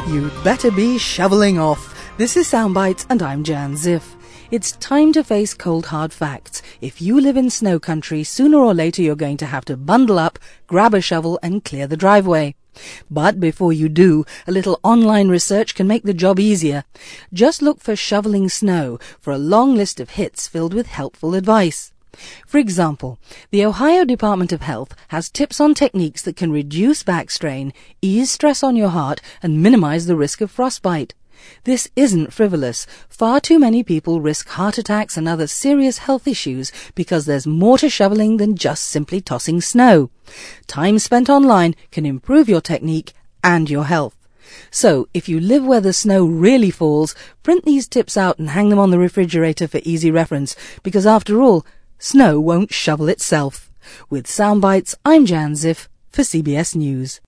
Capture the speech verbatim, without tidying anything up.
You'd better be shoveling off. This is Soundbites and I'm Jan Ziff. It's time to face cold hard facts. If you live in snow country, sooner or later you're going to have to bundle up, grab a shovel and clear the driveway. But before you do, a little online research can make the job easier. Just look for shoveling snow for a long list of hits filled with helpful advice. For example, the Ohio Department of Health has tips on techniques that can reduce back strain, ease stress on your heart, and minimize the risk of frostbite. This isn't frivolous. Far too many people risk heart attacks and other serious health issues because there's more to shoveling than just simply tossing snow. Time spent online can improve your technique and your health. So, if you live where the snow really falls, print these tips out and hang them on the refrigerator for easy reference, because after all, snow won't shovel itself. With Soundbites, I'm Jan Ziff for C B S News.